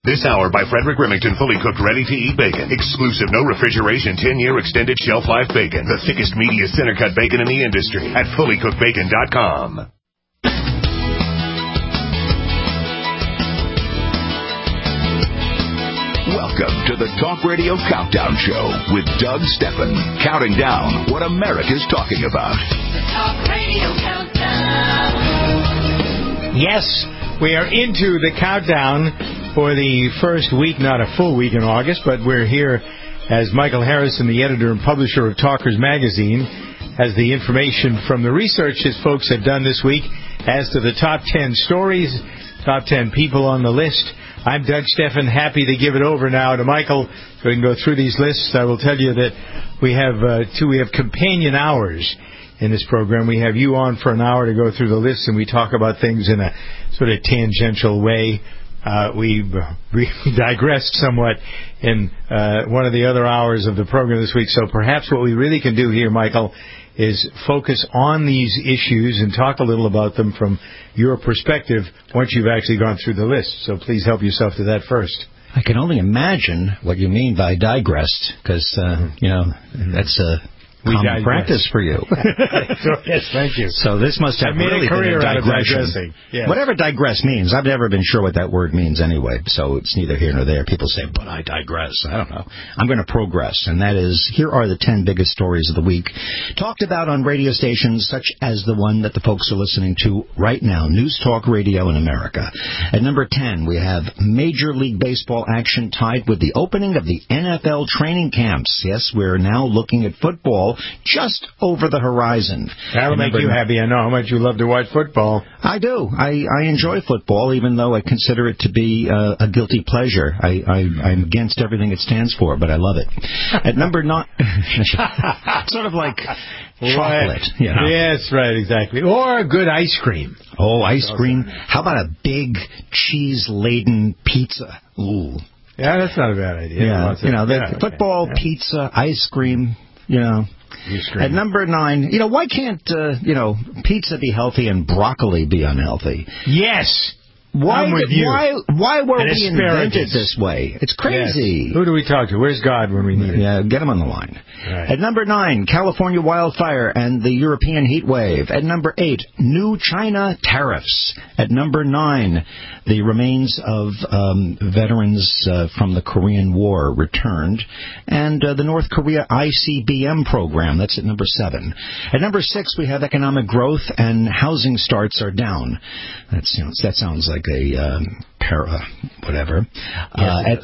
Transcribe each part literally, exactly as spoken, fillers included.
This hour by Frederick Remington, fully cooked, ready-to-eat bacon. Exclusive, no refrigeration, ten-year extended shelf life bacon. The thickest, meatiest, center-cut bacon in the industry at fully cooked bacon dot com. Welcome to the Talk Radio Countdown Show with Doug Steffen, counting down what America's talking about. The Talk Radio Countdown. Yes, we are into the countdown for the first week, not a full week in August, but we're here as Michael Harrison, the editor and publisher of Talkers Magazine, has the information from the research his folks have done this week as to the top ten stories, top ten people on the list. I'm Doug Steffen, happy to give it over now to Michael so we can go through these lists. I will tell you that we have uh, two, we have companion hours in this program. We have you on for an hour to go through the list, and we talk about things in a sort of tangential way. Uh, we, we digressed somewhat in uh, one of the other hours of the program this week, so perhaps what we really can do here, Michael, is focus on these issues and talk a little about them from your perspective once you've actually gone through the list. So please help yourself to that first. I can only imagine what you mean by digressed, because, uh, you know, that's a common practice for you. Yes, thank you. So this must have really been a digression. Yes. Whatever digress means, I've never been sure what that word means anyway, so it's neither here nor there. People say, but I digress. I don't know. I'm going to progress, and that is, here are the ten biggest stories of the week, talked about on radio stations such as the one that the folks are listening to right now, News Talk Radio in America. At number ten, we have Major League Baseball action tied with the opening of the N F L training camps. Yes, we're now looking at football just over the horizon. That'll make you happy. I know how much you love to watch football. I do. I, I enjoy football, even though I consider it to be uh, a guilty pleasure. I, I, I'm against everything it stands for, but I love it. At number nine, sort of like chocolate. You know? Yes, right, exactly. Or a good ice cream. Oh, ice cream. How about a big cheese-laden pizza? Ooh. Yeah, that's not a bad idea. Yeah, you know, the yeah, football, okay. pizza, ice cream, you know. At number nine, you know, why can't, uh, you know, pizza be healthy and broccoli be unhealthy? Yes. Why, I'm with you. why, why were and we invented this way? It's crazy. Yes. Who do we talk to? Where's God when we need him? Yeah, get him on the line. Right. At number nine, California wildfire and the European heat wave. At number eight, new China tariffs. At number nine, the remains of um, veterans uh, from the Korean War returned. And uh, the North Korea I C B M program. That's at number seven. At number six, we have economic growth and housing starts are down. That sounds, that sounds like a um, para, whatever. Yes, uh, at,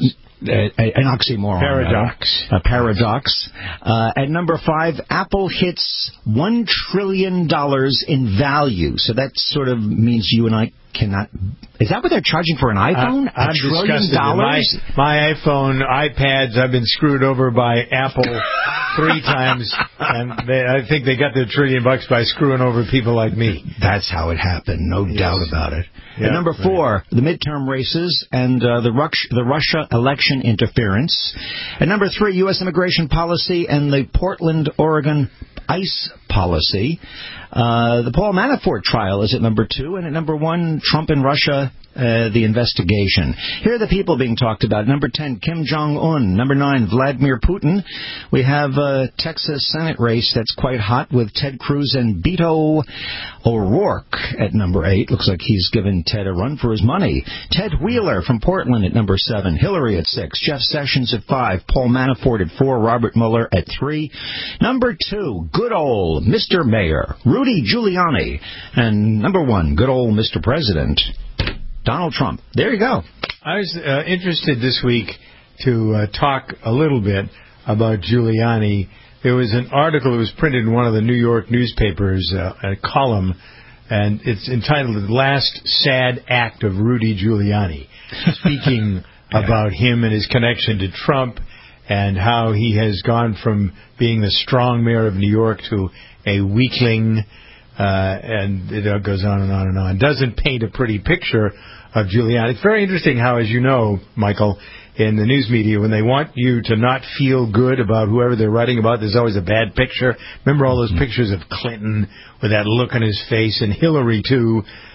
an oxymoron. Paradox. A paradox. Uh, at number five, Apple hits one trillion dollars in value. So that sort of means you and I cannot... Is that what they're charging for an iPhone? I, I'm a trillion disgusted. dollars? My, my iPhone, iPads, I've been screwed over by Apple three times, and they, I think they got their trillion bucks by screwing over people like me. That's how it happened, no yes. doubt about it. Yeah, At number four, right. the midterm races and uh, the, Rux- the Russia election interference. At number three, U S immigration policy and the Portland, Oregon ICE policy. Uh, the Paul Manafort trial is at number two, and at number one, Trump and Russia, uh, the investigation. Here are the people being talked about. Number ten, Kim Jong-un. Number nine, Vladimir Putin. We have a Texas Senate race that's quite hot with Ted Cruz and Beto O'Rourke at number eight. Looks like he's given Ted a run for his money. Ted Wheeler from Portland at number seven. Hillary at six. Jeff Sessions at five. Paul Manafort at four. Robert Mueller at three. Number two, good old Mister Mayor, Rudy Giuliani. And number one, good old Mister President, Donald Trump. There you go. I was uh, interested this week to uh, talk a little bit about Giuliani. There was an article that was printed in one of the New York newspapers, uh, a column, and it's entitled The Last Sad Act of Rudy Giuliani, speaking yeah. about him and his connection to Trump and how he has gone from being the strong mayor of New York to a weakling, uh, and it goes on and on and on. Doesn't paint a pretty picture of Giuliani. It's very interesting how, as you know, Michael, in the news media, when they want you to not feel good about whoever they're writing about, there's always a bad picture. Remember all those pictures of Clinton with that look on his face, and Hillary, too,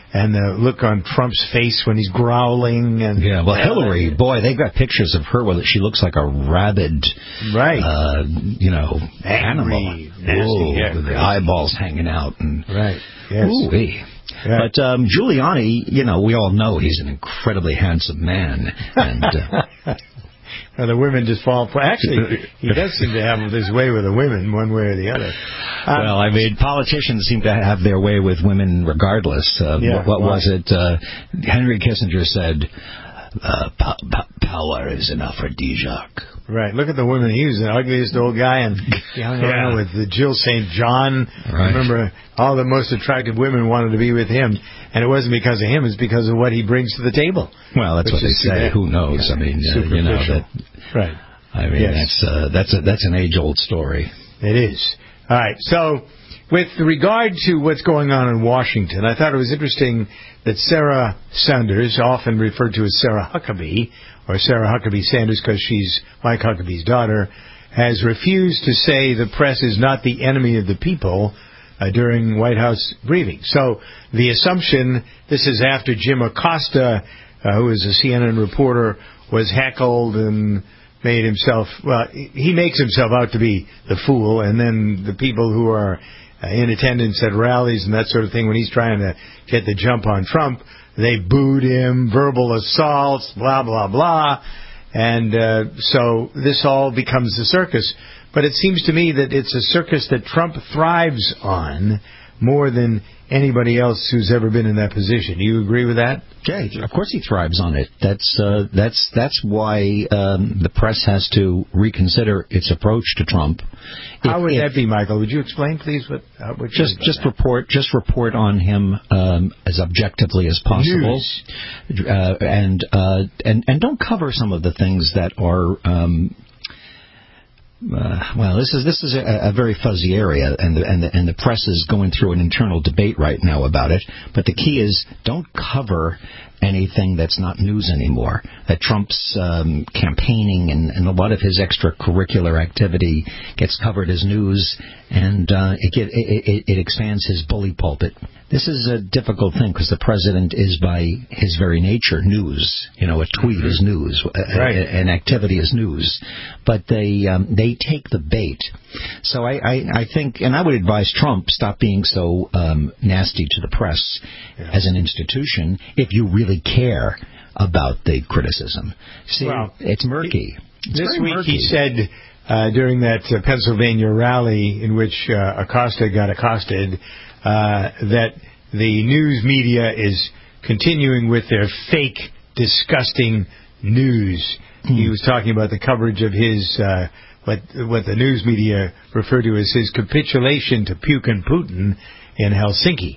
and the look on Trump's face when he's growling. And yeah, well, Hillary, boy, they've got pictures of her where she looks like a rabid, right? Uh, you know, Angry, animal, nasty, Whoa, yeah, with the eyeballs hanging out, and right, yes. Ooh-wee. Yeah. But um, Giuliani, you know, we all know he's an incredibly handsome man, and. Uh, Well, the women just fall for. Actually, he does seem to have his way with the women, one way or the other. Um, well, I mean, politicians seem to have their way with women regardless. Uh, yeah, what what well, was it? Uh, Henry Kissinger said, uh, po- po- "Power is an aphrodisiac." Right. Look at the women. He was the ugliest old guy, and he hung around yeah. with the Jill Saint John. Right. Remember, all the most attractive women wanted to be with him, and it wasn't because of him; it's because of what he brings to the table. Well, that's what they say. That, Who knows? Yeah, I mean, uh, you know that. Right. I mean, yes. that's uh, that's a, that's an age-old story. It is. All right. So, with regard to what's going on in Washington, I thought it was interesting that Sarah Sanders, often referred to as Sarah Huckabee, or Sarah Huckabee Sanders because she's Mike Huckabee's daughter, has refused to say the press is not the enemy of the people uh, during White House briefings. So the assumption, this is after Jim Acosta, uh, who is a C N N reporter, was heckled and made himself, well, he makes himself out to be the fool, and then the people who are uh, in attendance at rallies and that sort of thing, when he's trying to get the jump on Trump, they booed him, verbal assaults, blah, blah, blah. And uh, so this all becomes a circus. But it seems to me that it's a circus that Trump thrives on more than anybody else who's ever been in that position. Do you agree with that? Yeah, of course he thrives on it. That's uh, that's that's why um, the press has to reconsider its approach to Trump. How if, would if, that be, Michael? Would you explain, please, what? Uh, what just just that? report just report on him um, as objectively as possible, uh, and uh, and and don't cover some of the things that are. Um, Uh, well, this is this is a, a very fuzzy area, and the, and the and the press is going through an internal debate right now about it. But the key is, don't cover anything that's not news anymore. That Trump's um, campaigning and, and a lot of his extracurricular activity gets covered as news, and uh, it, get, it, it it expands his bully pulpit. This is a difficult thing because the president is, by his very nature, news. You know, a tweet mm-hmm. is news, right. a, an activity is news. But they um, they take the bait. So I, I, I think, and I would advise Trump, stop being so um, nasty to the press yeah. as an institution if you really care about the criticism. See, well, it's murky. It's this week murky. he said uh, during that uh, Pennsylvania rally in which uh, Acosta got accosted uh, that the news media is continuing with their fake, disgusting news. Hmm. He was talking about the coverage of his, uh, what, what the news media refer to as his capitulation to Putin and Putin in Helsinki.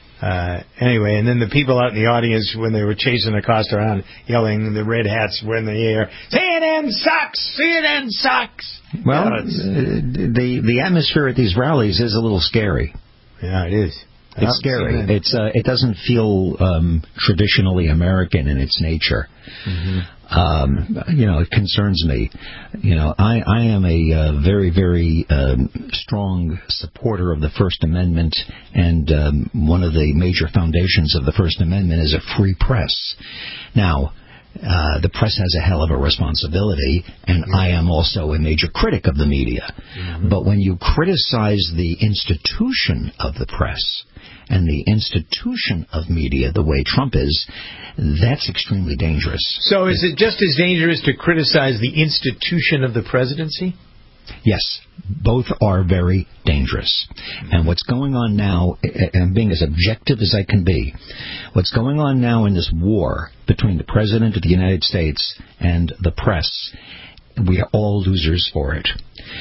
Uh, anyway, and then the people out in the audience, when they were chasing Acosta around, yelling, the red hats were in the air, C N N sucks! C N N sucks! Well, you know, uh, the the atmosphere at these rallies is a little scary. Yeah, it is. It's scary. It's uh, it doesn't feel um, traditionally American in its nature. Mm-hmm. Um, you know, it concerns me. You know, I, I am a uh, very, very um, strong supporter of the First Amendment, and um, one of the major foundations of the First Amendment is a free press. Now, Uh, the press has a hell of a responsibility, and mm-hmm. I am also a major critic of the media. Mm-hmm. But when you criticize the institution of the press and the institution of media the way Trump is, that's extremely dangerous. So is it just as dangerous to criticize the institution of the presidency? Yes, both are very dangerous. And what's going on now, and I'm being as objective as I can be, what's going on now in this war between the President of the United States and the press, we are all losers for it.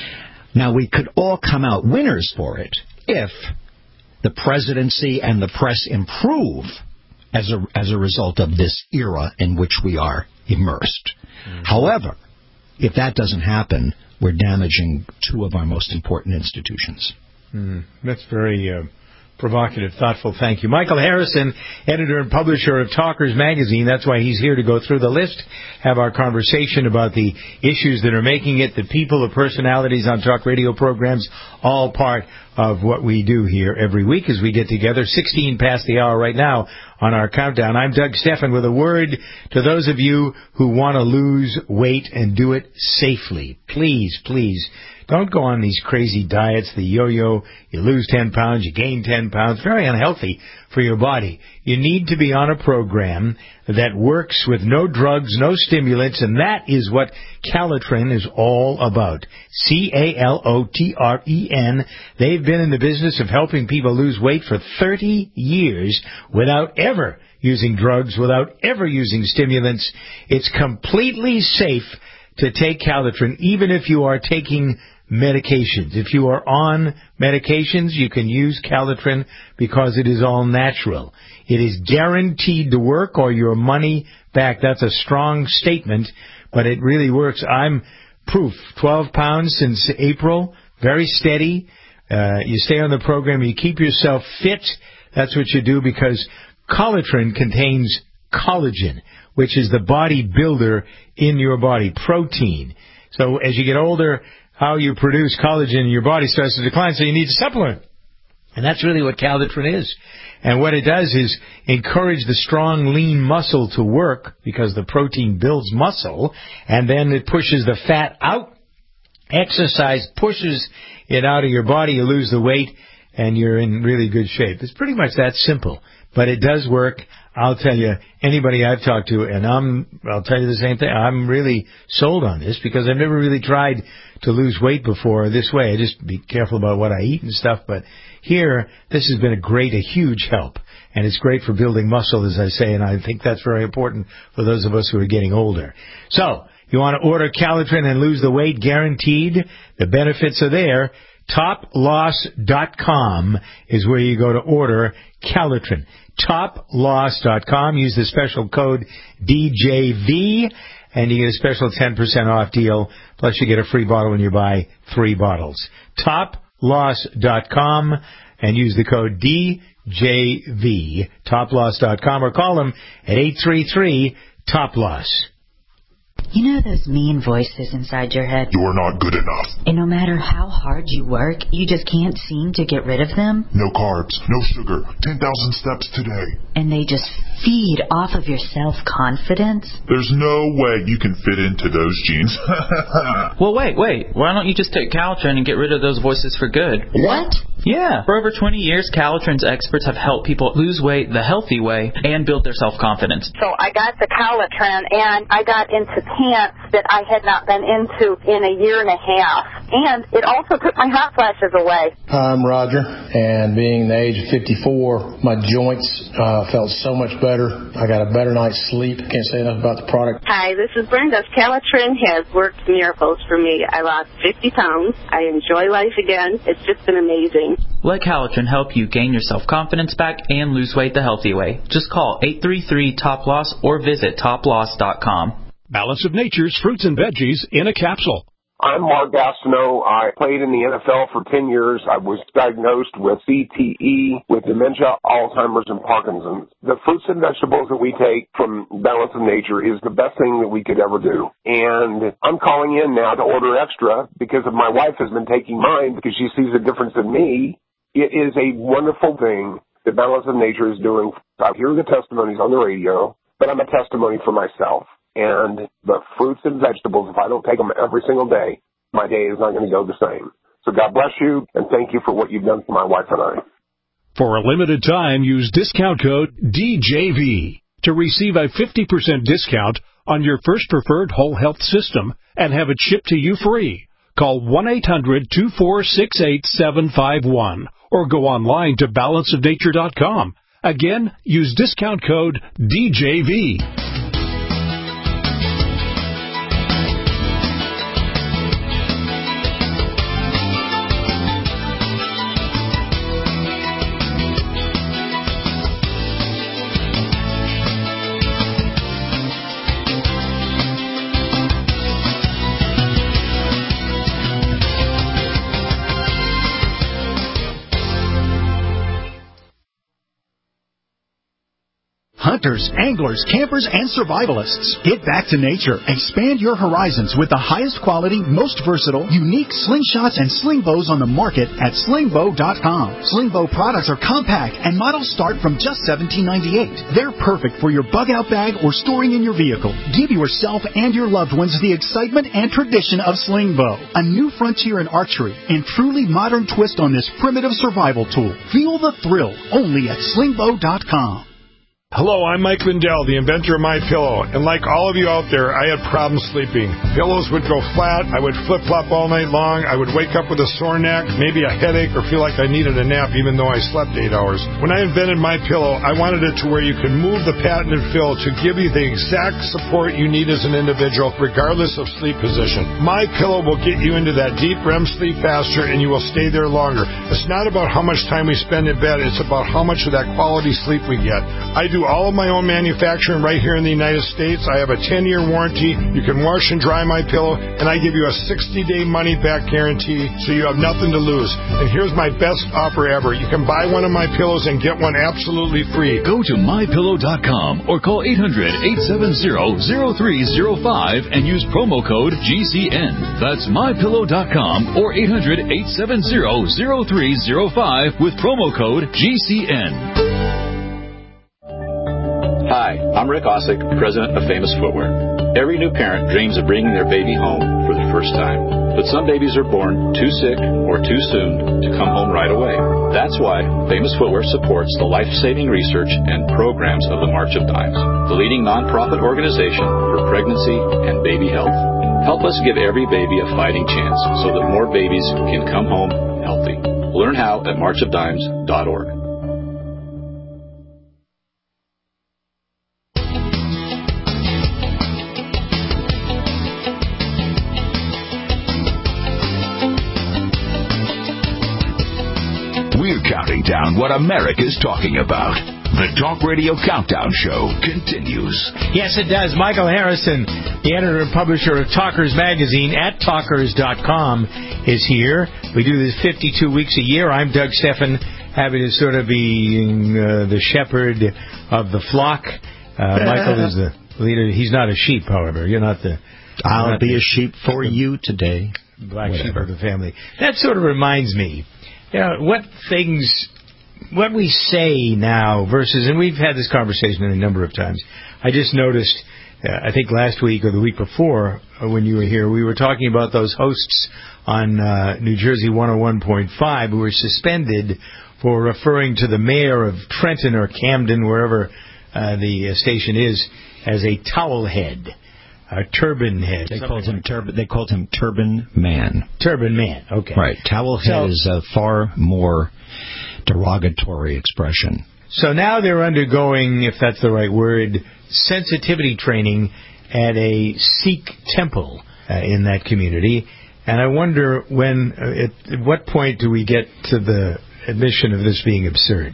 Now, we could all come out winners for it if the presidency and the press improve as a, as a result of this era in which we are immersed. Mm-hmm. However, if that doesn't happen, we're damaging two of our most important institutions. Mm, that's very uh, provocative, thoughtful. Thank you. Michael Harrison, editor and publisher of Talkers Magazine. That's why he's here to go through the list, have our conversation about the issues that are making it, the people, the personalities on talk radio programs, all part of what we do here every week as we get together. sixteen past the hour right now on our countdown. I'm Doug Steffen with a word to those of you who want to lose weight and do it safely. Please, please, don't go on these crazy diets, the yo-yo, you lose ten pounds, you gain ten pounds. Very unhealthy for your body. You need to be on a program that works with no drugs, no stimulants, and that is what Calitrin is all about. C A L O T R E N. They've been in the business of helping people lose weight for thirty years without ever using drugs, without ever using stimulants. It's completely safe to take Calitrin, even if you are taking medications. If you are on medications, you can use Calitrin because it is all natural. It is guaranteed to work or your money back. That's a strong statement, but it really works. I'm proof. twelve pounds since April. Very steady. Uh, you stay on the program. You keep yourself fit. That's what you do because Calitrin contains collagen, which is the body builder in your body, protein. So as you get older, how you produce collagen in your body starts to decline, so you need a supplement. And that's really what Calitrin is. And what it does is encourage the strong, lean muscle to work because the protein builds muscle, and then it pushes the fat out. Exercise pushes it out of your body, you lose the weight, and you're in really good shape. It's pretty much that simple. But it does work. I'll tell you, anybody I've talked to, and I'm, I'll tell you the same thing, I'm really sold on this because I've never really tried to lose weight before this way. I just be careful about what I eat and stuff, but here, this has been a great, a huge help. And it's great for building muscle, as I say, and I think that's very important for those of us who are getting older. So, you want to order Calitrin and lose the weight, guaranteed. The benefits are there. Top Loss dot com is where you go to order Calitrin. Top Loss dot com. Use the special code D J V, and you get a special ten percent off deal. Plus, you get a free bottle when you buy three bottles. Top Loss dot com, and use the code D J V. Top Loss dot com, or call them at eight three three, T O P L O S. You know those mean voices inside your head? You're not good enough. And no matter how hard you work, you just can't seem to get rid of them? No carbs, no sugar, ten thousand steps today. And they just feed off of your self-confidence? There's no way you can fit into those jeans. Well, wait, wait. Why don't you just take Calitrin and get rid of those voices for good? What? Yeah. For over twenty years, Calitrin's experts have helped people lose weight the healthy way and build their self-confidence. So I got the Calitrin, and I got into pants that I had not been into in a year and a half. And it also took my hot flashes away. I'm Roger, and being the age of fifty-four, my joints uh, felt so much better. I got a better night's sleep. Can't say enough about the product. Hi, this is Brenda. Calitrin has worked miracles for me. I lost fifty pounds. I enjoy life again. It's just been amazing. Let Calitrin help you gain your self-confidence back and lose weight the healthy way. Just call eight three three, T O P L O S or visit top loss dot com. Balance of Nature's fruits and veggies in a capsule. I'm Mark Gastineau. I played in the N F L for ten years. I was diagnosed with C T E, with dementia, Alzheimer's, and Parkinson's. The fruits and vegetables that we take from Balance of Nature is the best thing that we could ever do. And I'm calling in now to order extra because of my wife has been taking mine because she sees a difference in me. It is a wonderful thing that Balance of Nature is doing. I hear the testimonies on the radio, but I'm a testimony for myself. And the fruits and vegetables, if I don't take them every single day, my day is not going to go the same. So God bless you, and thank you for what you've done for my wife and I. For a limited time, use discount code D J V to receive a fifty percent discount on your first preferred whole health system and have it shipped to you free. Call one eight hundred, two four six eight, seven five one or go online to balance of nature dot com. Again, use discount code D J V. hunters, anglers, campers, and survivalists. Get back to nature. Expand your horizons with the highest quality, most versatile, unique slingshots and sling bows on the market at sling bow dot com. Sling bow products are compact and models start from just seventeen ninety-eight. They're perfect for your bug-out bag or storing in your vehicle. Give yourself and your loved ones the excitement and tradition of sling bow, a new frontier in archery and truly modern twist on this primitive survival tool. Feel the thrill only at sling bow dot com. Hello, I'm Mike Lindell, the inventor of MyPillow, and like all of you out there, I had problems sleeping. Pillows would go flat, I would flip-flop all night long, I would wake up with a sore neck, maybe a headache, or feel like I needed a nap even though I slept eight hours. When I invented MyPillow, I wanted it to where you could move the patented fill to give you the exact support you need as an individual, regardless of sleep position. MyPillow will get you into that deep R E M sleep faster, and you will stay there longer. It's not about how much time we spend in bed, it's about how much of that quality sleep we get. I do all of my own manufacturing right here in the United States. I have a ten-year warranty. You can wash and dry my pillow, and I give you a sixty-day money-back guarantee, so you have nothing to lose. And here's my best offer ever. You can buy one of my pillows and get one absolutely free. Go to my pillow dot com or call eight hundred, eight seven zero, zero three zero five and use promo code G C N. That's my pillow dot com or eight hundred, eight seven zero, zero three zero five with promo code G C N. Hi, I'm Rick Osick, president of Famous Footwear. Every new parent dreams of bringing their baby home for the first time. But some babies are born too sick or too soon to come home right away. That's why Famous Footwear supports the life-saving research and programs of the March of Dimes, the leading nonprofit organization for pregnancy and baby health. Help us give every baby a fighting chance so that more babies can come home healthy. Learn how at march of dimes dot org. We're counting down what America's talking about. The Talk Radio Countdown Show continues. Yes, it does. Michael Harrison, the editor and publisher of Talkers Magazine at talkers dot com, is here. We do this fifty-two weeks a year. I'm Doug Steffen, happy to sort of be uh, the shepherd of the flock. Uh, Michael is the leader. He's not a sheep, however. You're not the... I'll not be the, a sheep for you today. Black Whatever. sheep of the family. That sort of reminds me, you know, what things... What we say now versus, and we've had this conversation a number of times. I just noticed, uh, I think last week or the week before uh, when you were here, we were talking about those hosts on uh, New Jersey one oh one point five who were suspended for referring to the mayor of Trenton or Camden, wherever uh, the uh, station is, as a towel head, a turban head. They called him turban. They called him Turban Man. Turban Man. Okay. Right. Towel head so, is a far more derogatory expression. So now they're undergoing, if that's the right word, sensitivity training at a Sikh temple uh, in that community. And I wonder when, uh, at, at what point do we get to the admission of this being absurd?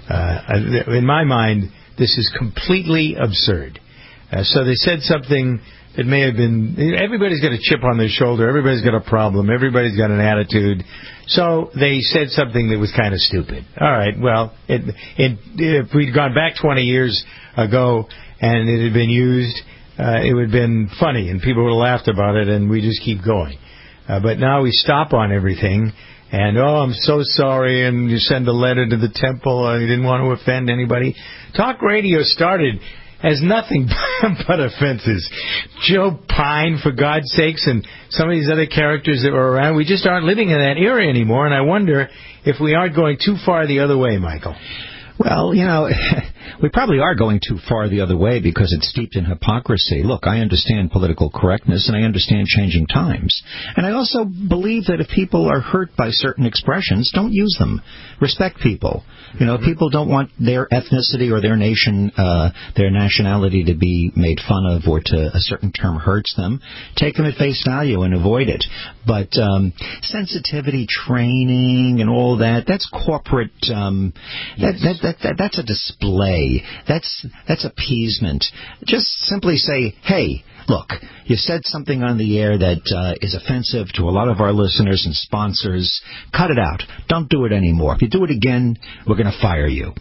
Uh, in my mind, this is completely absurd. Uh, so they said something that may have been... Everybody's got a chip on their shoulder. Everybody's got a problem. Everybody's got an attitude. So they said something that was kind of stupid. All right, well, it, it, if we'd gone back twenty years ago and it had been used, uh, it would have been funny and people would have laughed about it and we just keep going. Uh, but now we stop on everything and, oh, I'm so sorry, and you send a letter to the temple. I didn't want to offend anybody. Talk radio started as nothing but offenses. Joe Pine, for God's sakes, and some of these other characters that were around, we just aren't living in that era anymore, and I wonder if we aren't going too far the other way, Michael. Well, you know, we probably are going too far the other way because it's steeped in hypocrisy. Look, I understand political correctness and I understand changing times. And I also believe that if people are hurt by certain expressions, don't use them. Respect people. You know, people don't want their ethnicity or their nation, uh, their nationality to be made fun of or to a certain term hurts them. Take them at face value and avoid it. But um, sensitivity training and all that, that's corporate, um, yes. that, that, that, that, that's a display. That's, that's appeasement. Just simply say, hey, look, you said something on the air that uh, is offensive to a lot of our listeners and sponsors. Cut it out. Don't do it anymore. If you do it again, we're going to fire you.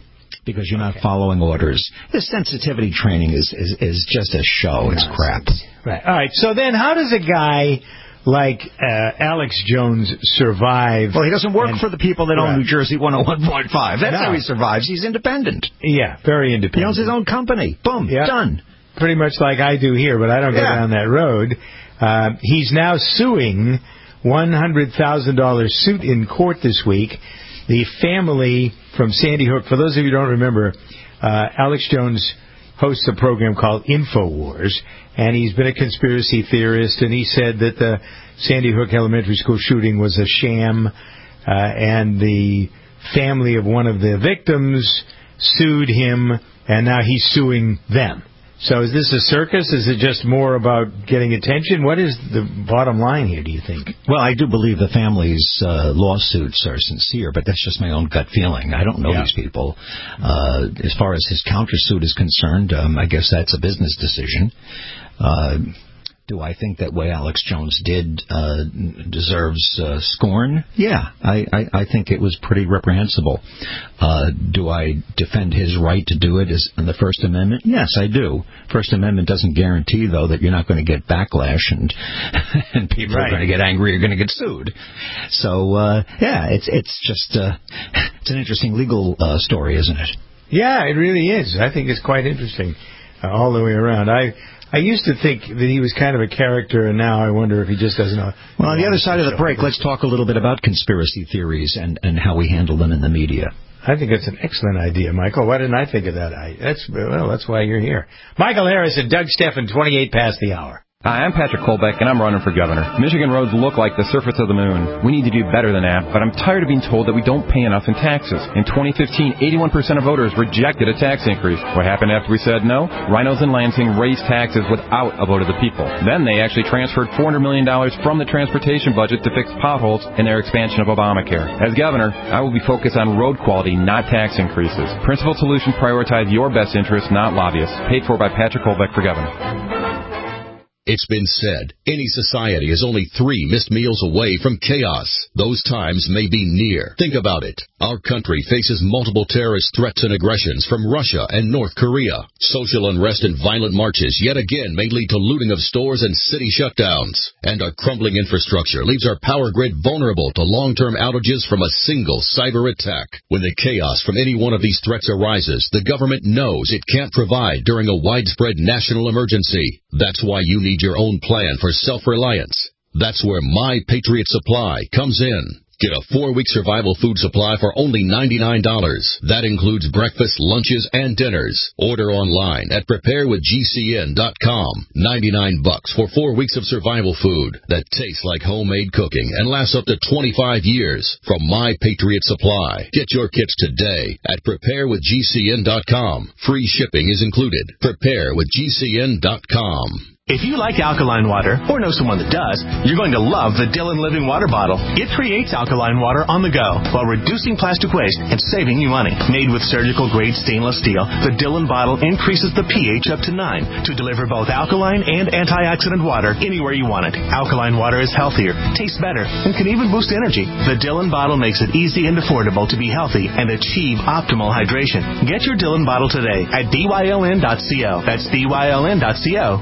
because you're not following orders. This sensitivity training is, is, is just a show. It's crap. Right. All right. So then how does a guy like uh, Alex Jones survive? Well, he doesn't work and, for the people that own right. New Jersey one oh one point five. That's no. how he survives. He's independent. Yeah, very independent. He owns his own company. Boom. Yeah. Done. Pretty much like I do here, but I don't go yeah. down that road. Uh, he's now suing one hundred thousand dollars suit in court this week. The family from Sandy Hook, for those of you who don't remember, uh, Alex Jones hosts a program called InfoWars, and he's been a conspiracy theorist, and he said that the Sandy Hook Elementary School shooting was a sham, uh, and the family of one of the victims sued him, and now he's suing them. So is this a circus? Is it just more about getting attention? What is the bottom line here, do you think? Well, I do believe the family's uh, lawsuits are sincere, but that's just my own gut feeling. I don't know yeah. these people. Uh, as far as his countersuit is concerned, um, I guess that's a business decision. Uh, do I think that way Alex Jones did uh, deserves uh, scorn? Yeah, I, I, I think it was pretty reprehensible. Uh, do I defend his right to do it as in the First Amendment? Yes, I do. First Amendment doesn't guarantee, though, that you're not going to get backlash and and people right. are going to get angry or going to get sued. So, uh, yeah, it's it's just uh, it's an interesting legal uh, story, isn't it? Yeah, it really is. I think it's quite interesting uh, all the way around. I. I used to think that he was kind of a character, and now I wonder if he just doesn't know. Well, on the other side of the break, let's talk a little bit about conspiracy theories and, and how we handle them in the media. I think that's an excellent idea, Michael. Why didn't I think of that? I, that's well, that's why you're here. Michael Harris and Doug Steffen, twenty-eight past the hour. Hi, I'm Patrick Kolbeck, and I'm running for governor. Michigan roads look like the surface of the moon. We need to do better than that, but I'm tired of being told that we don't pay enough in taxes. In twenty fifteen, eighty-one percent of voters rejected a tax increase. What happened after we said no? Rhinos in Lansing raised taxes without a vote of the people. Then they actually transferred four hundred million dollars from the transportation budget to fix potholes in their expansion of Obamacare. As governor, I will be focused on road quality, not tax increases. Principled solutions prioritize your best interests, not lobbyists. Paid for by Patrick Kolbeck for governor. It's been said, any society is only three missed meals away from chaos. Those times may be near. Think about it. Our country faces multiple terrorist threats and aggressions from Russia and North Korea. Social unrest and violent marches yet again may lead to looting of stores and city shutdowns. And our crumbling infrastructure leaves our power grid vulnerable to long-term outages from a single cyber attack. When the chaos from any one of these threats arises, the government knows it can't provide during a widespread national emergency. That's why you need your own plan for self-reliance. That's where My Patriot Supply comes in. Get a four-week survival food supply for only ninety-nine dollars. That includes breakfast, lunches, and dinners. Order online at prepare with G C N dot com. ninety-nine bucks for four weeks of survival food that tastes like homemade cooking and lasts up to twenty-five years from My Patriot Supply. Get your kits today at prepare with G C N dot com. Free shipping is included. prepare with G C N dot com. If you like alkaline water, or know someone that does, you're going to love the Dillon Living Water Bottle. It creates alkaline water on the go while reducing plastic waste and saving you money. Made with surgical-grade stainless steel, the Dillon bottle increases the pH up to nine to deliver both alkaline and antioxidant water anywhere you want it. Alkaline water is healthier, tastes better, and can even boost energy. The Dillon bottle makes it easy and affordable to be healthy and achieve optimal hydration. Get your Dillon bottle today at B Y L N dot co. That's B Y L N dot co.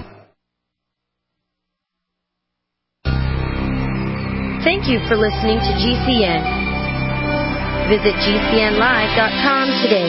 Thank you for listening to G C N. Visit G C N live dot com today.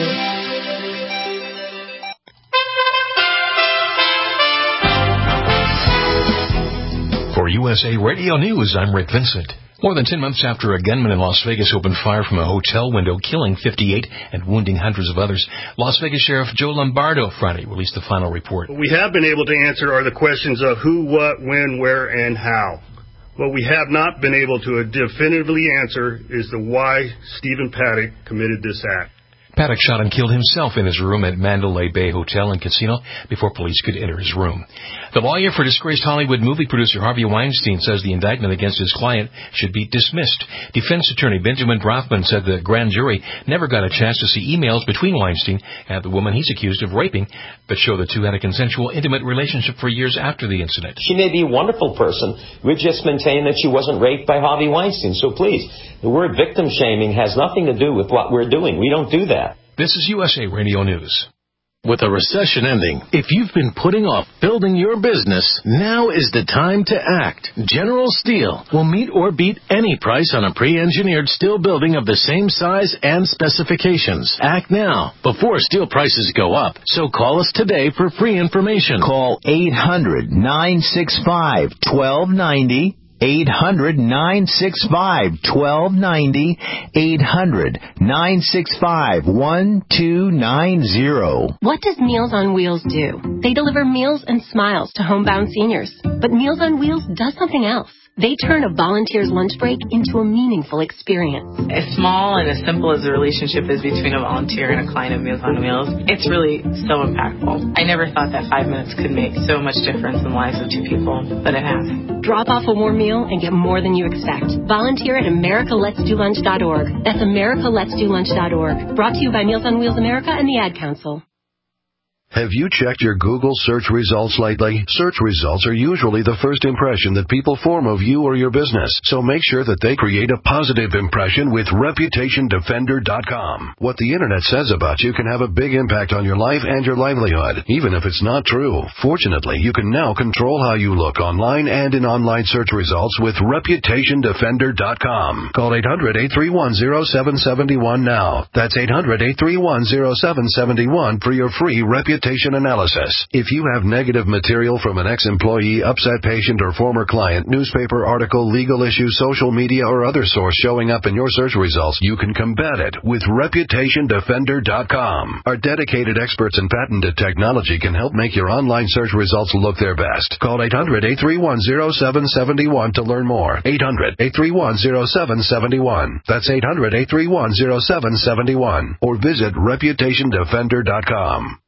For U S A Radio News, I'm Rick Vincent. More than ten months after a gunman in Las Vegas opened fire from a hotel window, killing fifty-eight and wounding hundreds of others, Las Vegas Sheriff Joe Lombardo Friday released the final report. What we have been able to answer are the questions of who, what, when, where, and how. What we have not been able to definitively answer is the why Stephen Paddock committed this act. Paddock shot and killed himself in his room at Mandalay Bay Hotel and Casino before police could enter his room. The lawyer for disgraced Hollywood movie producer Harvey Weinstein says the indictment against his client should be dismissed. Defense attorney Benjamin Brafman said the grand jury never got a chance to see emails between Weinstein and the woman he's accused of raping, but show the two had a consensual, intimate relationship for years after the incident. She may be a wonderful person. We just maintain that she wasn't raped by Harvey Weinstein. So please, the word victim shaming has nothing to do with what we're doing. We don't do that. This is U S A Radio News. With a recession ending, if you've been putting off building your business, now is the time to act. General Steel will meet or beat any price on a pre-engineered steel building of the same size and specifications. Act now, before steel prices go up. So call us today for free information. Call eight hundred, nine six five, one two nine zero. eight hundred, nine six five, one two nine zero. eight hundred, nine six five, one two nine zero. What does Meals on Wheels do? They deliver meals and smiles to homebound seniors. But Meals on Wheels does something else. They turn a volunteer's lunch break into a meaningful experience. As small and as simple as the relationship is between a volunteer and a client of Meals on Wheels, it's really so impactful. I never thought that five minutes could make so much difference in the lives of two people, but it has. Drop off a warm meal and get more than you expect. Volunteer at america lets do lunch dot org. That's america lets do lunch dot org. Brought to you by Meals on Wheels America and the Ad Council. Have you checked your Google search results lately? Search results are usually the first impression that people form of you or your business, so make sure that they create a positive impression with reputation defender dot com. What the Internet says about you can have a big impact on your life and your livelihood, even if it's not true. Fortunately, you can now control how you look online and in online search results with reputation defender dot com. Call eight hundred, eight three one, zero seven seven one now. That's eight hundred, eight three one, zero seven seven one for your free reputation analysis. If you have negative material from an ex-employee, upset patient, or former client, newspaper article, legal issue, social media, or other source showing up in your search results, you can combat it with reputation defender dot com. Our dedicated experts in patented technology can help make your online search results look their best. Call eight hundred, eight three one, zero seven seven one to learn more. eight hundred, eight three one, zero seven seven one. That's eight hundred, eight three one, zero seven seven one. Or visit reputation defender dot com.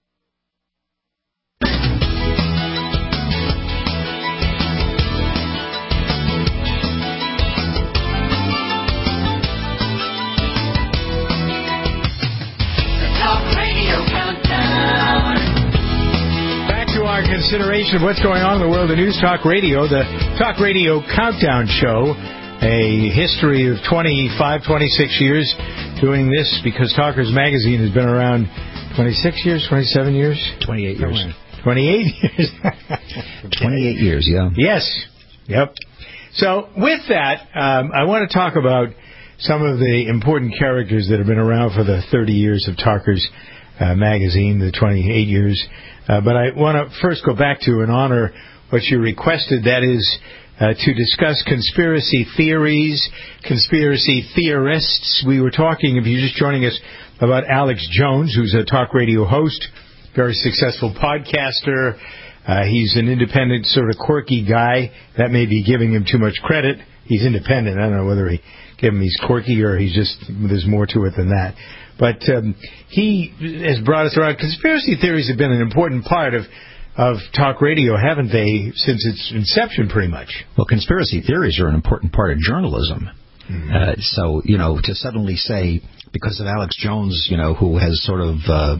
Our consideration of what's going on in the world of News Talk Radio, the Talk Radio Countdown Show, a history of twenty-five, twenty-six years doing this, because Talkers Magazine has been around twenty-six years, twenty-seven years? twenty-eight years. twenty-eight years. twenty-eight years, yeah. Yes. Yep. So with that, um, I want to talk about some of the important characters that have been around for the thirty years of Talkers uh, Magazine, the twenty-eight years. Uh, but I want to first go back to and honor what you requested, that is uh, to discuss conspiracy theories, conspiracy theorists. We were talking, if you're just joining us, about Alex Jones, who's a talk radio host, very successful podcaster. Uh, he's an independent, sort of quirky guy. That may be giving him too much credit. He's independent. I don't know whether he give him he's quirky or he's just, there's more to it than that. But um, he has brought us around. Conspiracy theories have been an important part of of talk radio, haven't they, since its inception, pretty much? Well, conspiracy theories are an important part of journalism. Mm-hmm. Uh, so, you know, to suddenly say, because of Alex Jones, you know, who has sort of uh,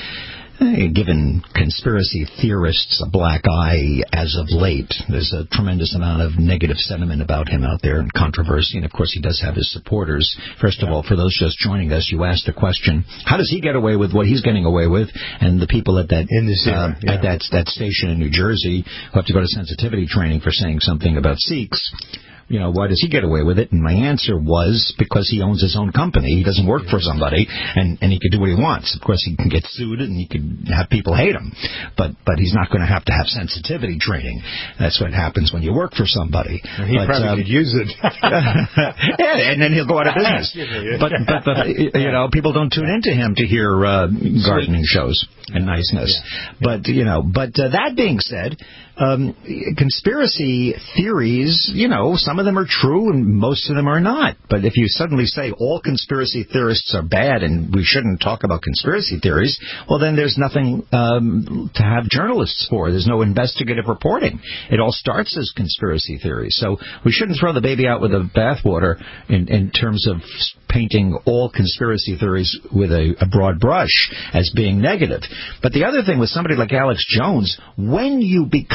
given conspiracy theorists a black eye as of late, there's a tremendous amount of negative sentiment about him out there and controversy, and of course he does have his supporters. First of all, for those just joining us, you asked the question, how does he get away with what he's getting away with? And the people at that in this era, uh, yeah. at that that station in New Jersey who have to go to sensitivity training for saying something about Sikhs, you know, why does he get away with it? And my answer was because he owns his own company. He doesn't work for somebody, and, and he can do what he wants. Of course, he can get sued, and he can have people hate him. But but he's not going to have to have sensitivity training. That's what happens when you work for somebody. And he but, probably um, could use it. yeah, and then he'll go out of business. but, but, but, you know, people don't tune into him to hear uh, gardening shows and niceness. Yeah. But, you know, but uh, that being said, Um, conspiracy theories, you know, some of them are true and most of them are not. But if you suddenly say all conspiracy theorists are bad and we shouldn't talk about conspiracy theories, well, then there's nothing um, to have journalists for. There's no investigative reporting. It all starts as conspiracy theories. So we shouldn't throw the baby out with the bathwater in, in terms of painting all conspiracy theories with a, a broad brush as being negative. But the other thing with somebody like Alex Jones, when you become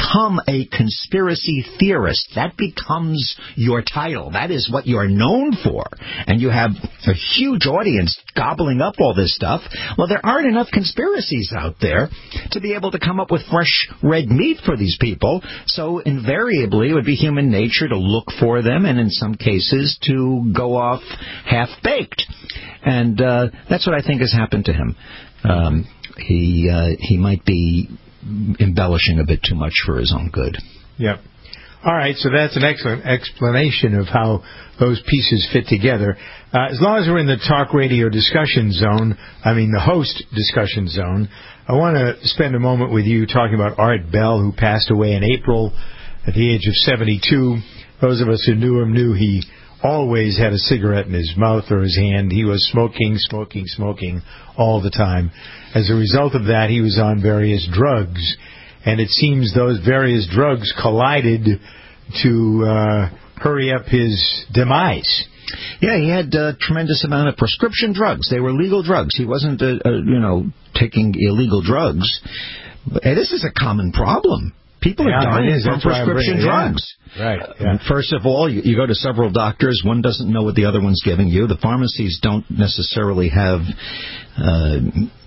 become a conspiracy theorist. That becomes your title. That is what you're known for. And you have a huge audience gobbling up all this stuff. Well, there aren't enough conspiracies out there to be able to come up with fresh red meat for these people. So invariably, it would be human nature to look for them, and in some cases, to go off half-baked. And uh, that's what I think has happened to him. Um, he uh, he might be embellishing a bit too much for his own good. Yep. All right, so that's an excellent explanation of how those pieces fit together. Uh, as long as we're in the talk radio discussion zone, I mean the host discussion zone, I want to spend a moment with you talking about Art Bell, who passed away in April at the age of seventy-two. Those of us who knew him knew he always had a cigarette in his mouth or his hand. He was smoking, smoking, smoking all the time. As a result of that, he was on various drugs, and it seems those various drugs collided to uh, hurry up his demise. Yeah, he had a tremendous amount of prescription drugs. They were legal drugs. He wasn't, uh, uh, you know, taking illegal drugs. And this is a common problem. People yeah, are dying from That's prescription drugs. Yeah. Right. Yeah. Uh, first of all, you, you go to several doctors. One doesn't know what the other one's giving you. The pharmacies don't necessarily have uh,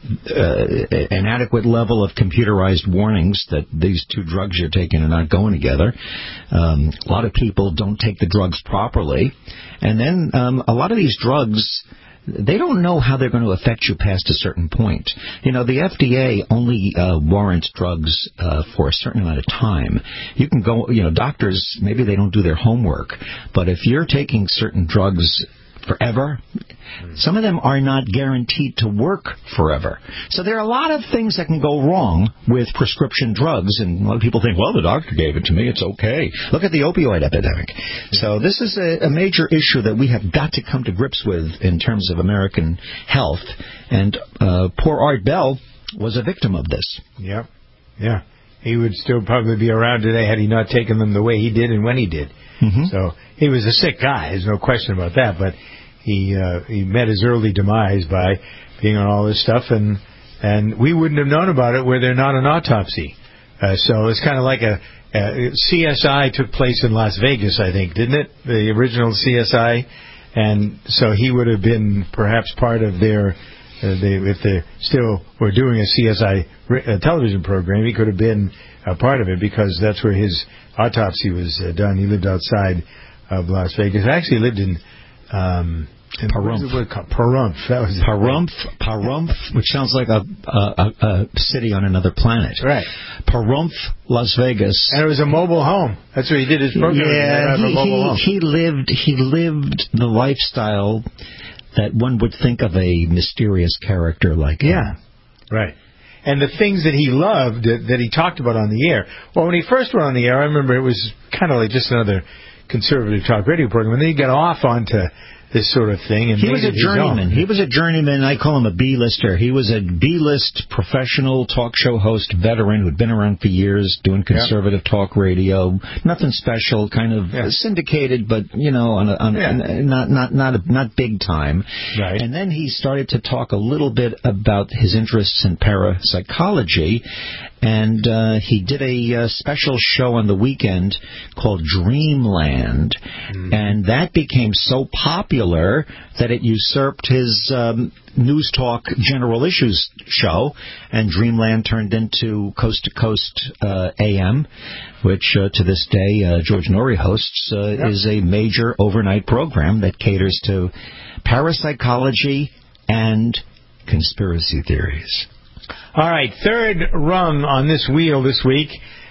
uh, an adequate level of computerized warnings that these two drugs you're taking are not going together. Um, a lot of people don't take the drugs properly. And then um, a lot of these drugs, they don't know how they're going to affect you past a certain point. You know, the F D A only uh, warrants drugs uh, for a certain amount of time. You can go, you know, doctors, maybe they don't do their homework, but if you're taking certain drugs forever, some of them are not guaranteed to work forever. So there are a lot of things that can go wrong with prescription drugs, and a lot of people think, well, the doctor gave it to me, it's okay. Look at the opioid epidemic. So this is a, a major issue that we have got to come to grips with in terms of American health, and uh, poor Art Bell was a victim of this. Yep, yeah. He would still probably be around today had he not taken them the way he did and when he did. Mm-hmm. So he was a sick guy, there's no question about that, but he uh, he met his early demise by being on all this stuff, and and we wouldn't have known about it were there not an autopsy. Uh, so it's kind of like a, a C S I took place in Las Vegas, I think, didn't it? The original C S I, and so he would have been perhaps part of their. Uh, they, if they still were doing a C S I uh, television program, he could have been a part of it because that's where his autopsy was uh, done. He lived outside of Las Vegas. I actually lived in um, Pahrump. Pahrump. That was Pahrump, Pahrump, which sounds like a, a, a city on another planet. Right. Pahrump, Las Vegas. And it was a mobile home. That's where he did his program. Yeah, he, he, home. he lived. He lived the lifestyle that one would think of a mysterious character like him. Yeah, right. And the things that he loved, that, that he talked about on the air. Well, when he first went on the air, I remember it was kind of like just another conservative talk radio program. And then he got off onto this sort of thing. And he was a journeyman. He was a journeyman. I call him a B-lister. He was a B-list professional talk show host veteran who'd been around for years doing conservative yeah. talk radio. Nothing special, kind of yeah. syndicated, but, you know, on a, on yeah. a, not not not a, not big time. Right. And then he started to talk a little bit about his interests in parapsychology. And uh, he did a uh, special show on the weekend called Dreamland. Mm. And that became so popular that it usurped his um, News Talk General Issues show. And Dreamland turned into Coast to Coast uh, A M, which uh, to this day uh, George Norrie hosts, uh, yep. is a major overnight program that caters to parapsychology and conspiracy theories. All right, third rung on this wheel this week,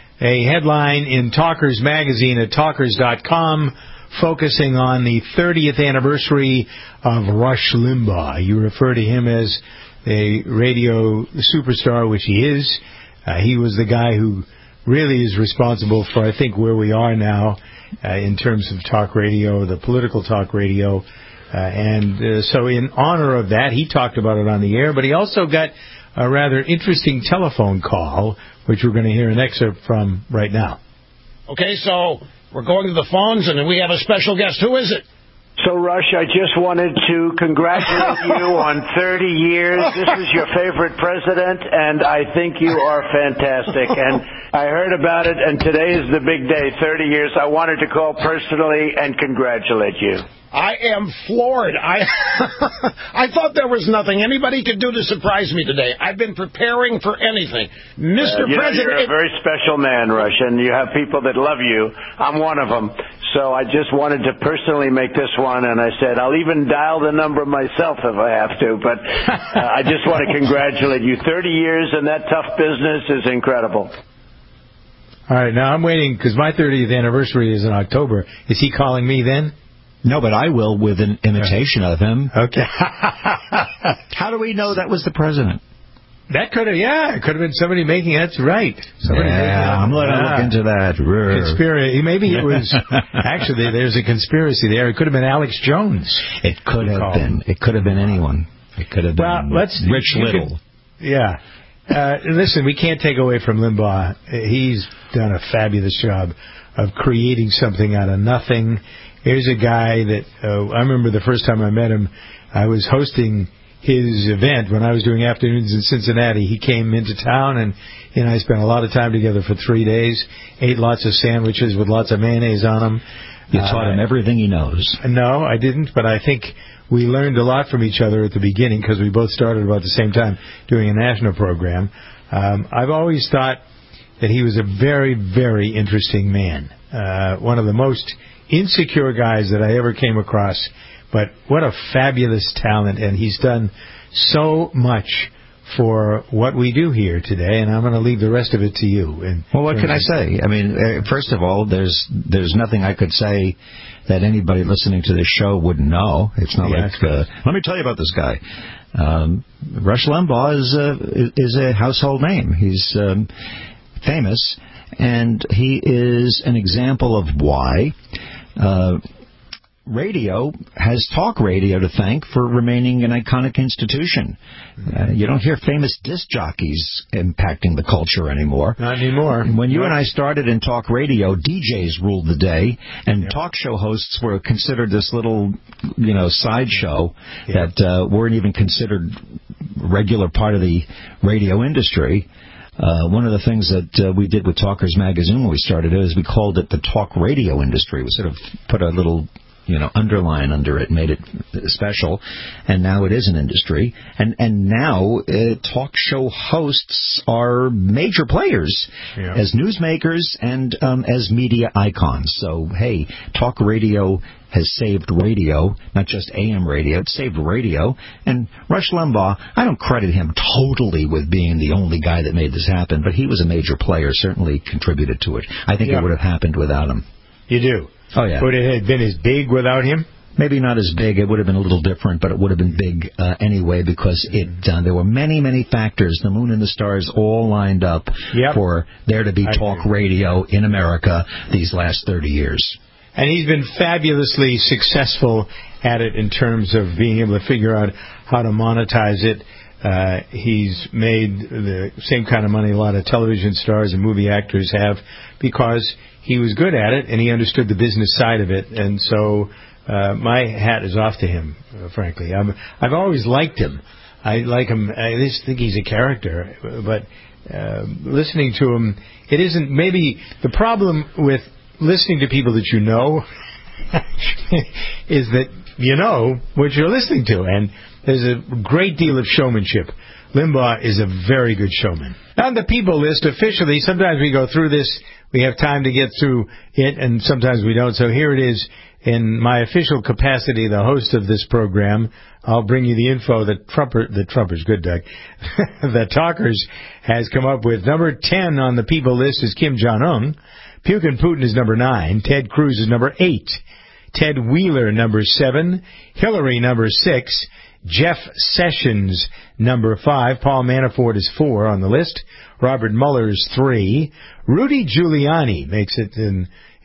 a headline in Talkers Magazine at talkers dot com focusing on the thirtieth anniversary of Rush Limbaugh. You refer to him as a radio superstar, which he is. Uh, he was the guy who really is responsible for, I think, where we are now uh, in terms of talk radio, the political talk radio. Uh, and uh, so in honor of that, he talked about it on the air, but he also got a rather interesting telephone call, which we're going to hear an excerpt from right now. Okay, so we're going to the phones, and we have a special guest. Who is it? So, Rush, I just wanted to congratulate you on thirty years. This is your favorite president, and I think you are fantastic. And I heard about it, and today is the big day, thirty years. I wanted to call personally and congratulate you. I am floored. I I thought there was nothing anybody could do to surprise me today. I've been preparing for anything. Mister Uh, you President... know, you're a very special man, Rush, and you have people that love you. I'm one of them. So I just wanted to personally make this one, and I said I'll even dial the number myself if I have to. But uh, I just want to congratulate you. thirty years in that tough business is incredible. All right, now I'm waiting because my thirtieth anniversary is in October. Is he calling me then? No, but I will with an imitation of him. Okay. How do we know that was the president? That could have, yeah, it could have been somebody making. That's right. Somebody yeah, making, I'm going to yeah. look into that. Conspiracy. Maybe it was actually there's a conspiracy there. It could have been Alex Jones. It could have been. It could have been anyone. It could have been well, let's, Rich Little. Could, yeah. Uh, listen, we can't take away from Limbaugh. He's done a fabulous job of creating something out of nothing. Here's a guy that uh, I remember the first time I met him. I was hosting his event when I was doing afternoons in Cincinnati. He came into town, and he and I spent a lot of time together for three days. Ate lots of sandwiches with lots of mayonnaise on them. You taught uh, him everything he knows. No, I didn't, but I think we learned a lot from each other at the beginning because we both started about the same time doing a national program. Um, I've always thought that he was a very, very interesting man. Uh, one of the most insecure guys that I ever came across. But what a fabulous talent, and he's done so much for what we do here today, and I'm going to leave the rest of it to you. And well, what can I say? I mean, uh, first of all, there's there's nothing I could say that anybody listening to this show wouldn't know. It's not yeah, like, uh, let me tell you about this guy. Um, Rush Limbaugh is a, is a household name. He's um, famous, and he is an example of why uh, radio has talk radio to thank for remaining an iconic institution. Uh, you don't hear famous disc jockeys impacting the culture anymore. Not anymore. When you and I started in talk radio, D Js ruled the day, and yep. talk show hosts were considered this little, you know, sideshow yep. that uh, weren't even considered a regular part of the radio industry. Uh, one of the things that uh, we did with Talkers Magazine when we started it is we called it the talk radio industry. We sort of put a little, you know, underline under it, made it special, and now it is an industry. And and now uh, talk show hosts are major players yeah. as newsmakers and um, as media icons. So, hey, talk radio has saved radio, not just A M radio. It saved radio. And Rush Limbaugh, I don't credit him totally with being the only guy that made this happen, but he was a major player, certainly contributed to it. I think yeah. it would have happened without him. You do? Oh, yeah. Would it have been as big without him? Maybe not as big. It would have been a little different, but it would have been big uh, anyway because it uh, there were many, many factors. The moon and the stars all lined up yep. for there to be I talk agree. radio in America these last thirty years. And he's been fabulously successful at it in terms of being able to figure out how to monetize it. Uh, he's made the same kind of money a lot of television stars and movie actors have because he was good at it and he understood the business side of it. And so uh, my hat is off to him, uh, frankly. I'm, I've always liked him. I like him. I just think he's a character. But uh, listening to him, it isn't maybe the problem with listening to people that you know is that you know what you're listening to. And there's a great deal of showmanship. Limbaugh is a very good showman. On the people list, officially, sometimes we go through this. We have time to get through it, and sometimes we don't. So here it is. In my official capacity, the host of this program, I'll bring you the info that Trumper, the Trumper's good, Doug, that Talkers has come up with. Number ten on the people list is Kim Jong-un. Putin Putin is number nine. Ted Cruz is number eight. Ted Wheeler, number seven. Hillary, number six. Jeff Sessions, number five. Paul Manafort is four on the list. Robert Mueller is three. Rudy Giuliani makes it in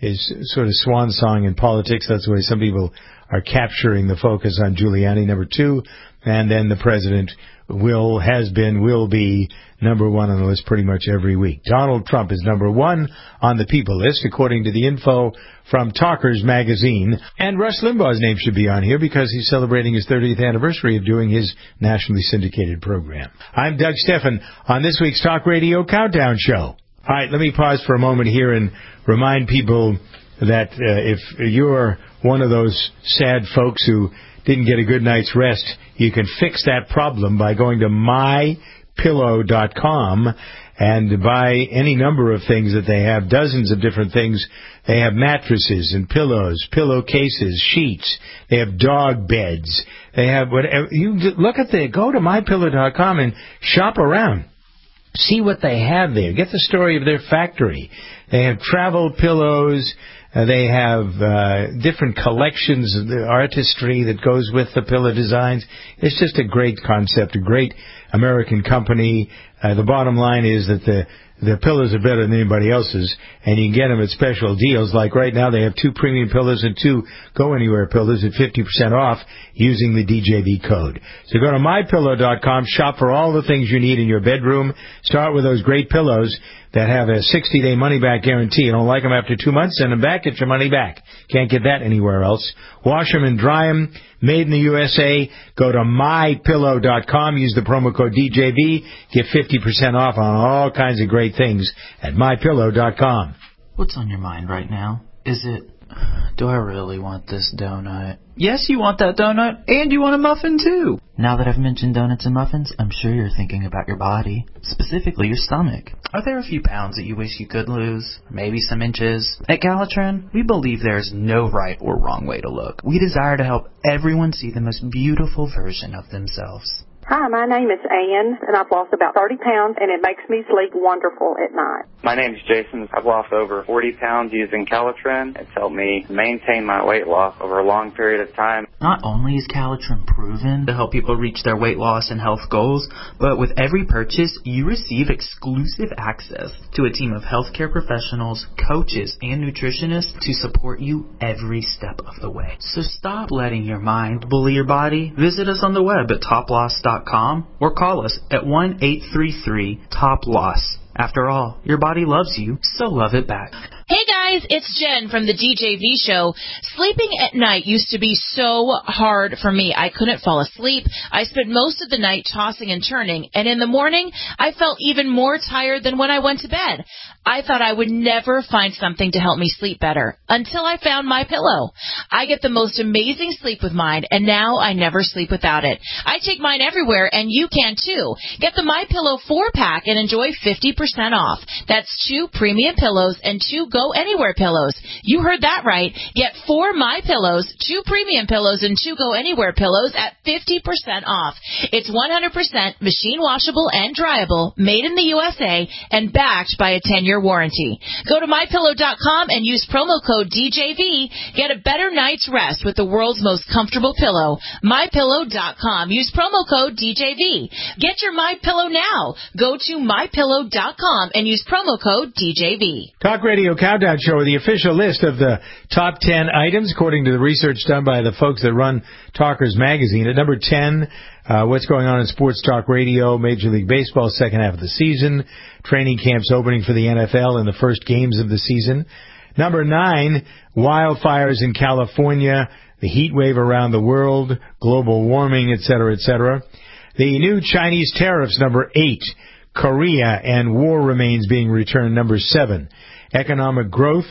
his sort of swan song in politics. That's the way some people are capturing the focus on Giuliani, number two. And then the president will, has been, will be number one on the list pretty much every week. Donald Trump is number one on the people list, according to the info from Talkers Magazine. And Rush Limbaugh's name should be on here because he's celebrating his thirtieth anniversary of doing his nationally syndicated program. I'm Doug Stephan on this week's Talk Radio Countdown Show. All right, let me pause for a moment here and remind people that uh, if you're one of those sad folks who didn't get a good night's rest, you can fix that problem by going to my pillow dot com and buy any number of things that they have, dozens of different things. They have mattresses and pillows, pillowcases, sheets. They have dog beds. They have whatever. You look at the, go to my pillow dot com and shop around. See what they have there. Get the story of their factory. They have travel pillows. Uh, they have uh, different collections of the artistry that goes with the pillow designs. It's just a great concept, a great American company. Uh, the bottom line is that the the pillows are better than anybody else's, and you can get them at special deals. Like right now, they have two premium pillows and two go-anywhere pillows at fifty percent off using the D J V code. So go to my pillow dot com, shop for all the things you need in your bedroom. Start with those great pillows that have a sixty-day money-back guarantee. You don't like them after two months, send them back, get your money back. Can't get that anywhere else. Wash them and dry them. Made in the U S A. Go to my pillow dot com. Use the promo code D J V. Get fifty percent off on all kinds of great things at my pillow dot com. What's on your mind right now? Is it, do I really want this donut? Yes, you want that donut, and you want a muffin, too. Now that I've mentioned donuts and muffins, I'm sure you're thinking about your body, specifically your stomach. Are there a few pounds that you wish you could lose? Maybe some inches? At Calitrin, we believe there is no right or wrong way to look. We desire to help everyone see the most beautiful version of themselves. Hi, my name is Ann, and I've lost about thirty pounds, and it makes me sleep wonderful at night. My name is Jason. I've lost over forty pounds using Calitrin. It's helped me maintain my weight loss over a long period of time. Not only is Calitrin proven to help people reach their weight loss and health goals, but with every purchase, you receive exclusive access to a team of healthcare professionals, coaches, and nutritionists to support you every step of the way. So stop letting your mind bully your body. Visit us on the web at top loss dot com or call us at one eight three three top loss. After all, your body loves you, so love it back. Hey guys, it's Jen from the D J V show. Sleeping at night used to be so hard for me. I couldn't fall asleep. I spent most of the night tossing and turning, and in the morning, I felt even more tired than when I went to bed. I thought I would never find something to help me sleep better until I found MyPillow. I get the most amazing sleep with mine, and now I never sleep without it. I take mine everywhere, and you can too. Get the MyPillow four-pack and enjoy fifty percent off. That's two premium pillows and two Go-Anywhere pillows. You heard that right. Get four My Pillows, two premium pillows, and two Go-Anywhere pillows at fifty percent off. It's one hundred percent machine washable and dryable, made in the U S A, and backed by a ten-year warranty. Go to my pillow dot com and use promo code D J V. Get a better night's rest with the world's most comfortable pillow. my pillow dot com. Use promo code D J V. Get your MyPillow now. Go to my pillow dot com and use promo code D J V. Talk Radio Countdown Show, the official list of the top ten items, according to the research done by the folks that run Talkers Magazine. At number ten, uh, what's going on in sports talk radio, Major League Baseball, second half of the season, training camps opening for the N F L in the first games of the season. Number nine, wildfires in California, the heat wave around the world, global warming, et cetera, et cetera. The new Chinese tariffs, number eight. Korea and war remains being returned, number seven. Economic growth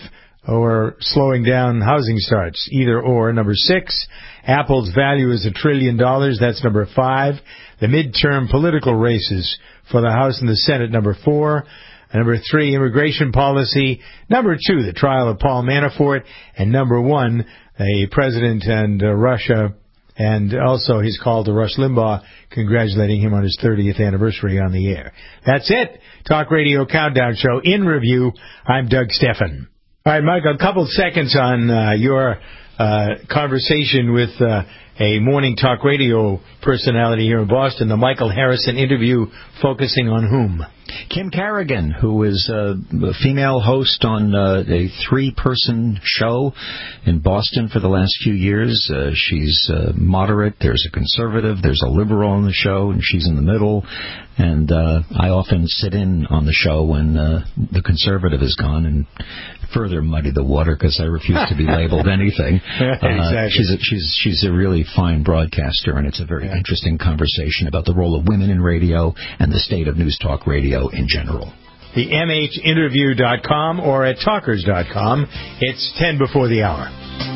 or slowing down housing starts, either or, number six. Apple's value is a trillion dollars, that's number five. The midterm political races for the House and the Senate, number four. Number three, immigration policy. Number two, the trial of Paul Manafort. And number one, a president and uh, Russia. And also his call to Rush Limbaugh, congratulating him on his thirtieth anniversary on the air. That's it. Talk Radio Countdown Show. In review, I'm Doug Stephan. All right, Michael, a couple seconds on uh, your uh, conversation with uh, a morning talk radio personality here in Boston, the Michael Harrison interview focusing on whom? Kim Carrigan, who is uh, a female host on uh, a three-person show in Boston for the last few years. Uh, she's uh, moderate. There's a conservative. There's a liberal on the show, and she's in the middle. And uh, I often sit in on the show when uh, the conservative is gone and further muddy the water because I refuse to be labeled anything. Exactly. Uh, she's, a, she's, she's a really fine broadcaster, and it's a very yeah. interesting conversation about the role of women in radio and the state of news talk radio in general. The M H interview dot com or at talkers dot com. It's ten before the hour.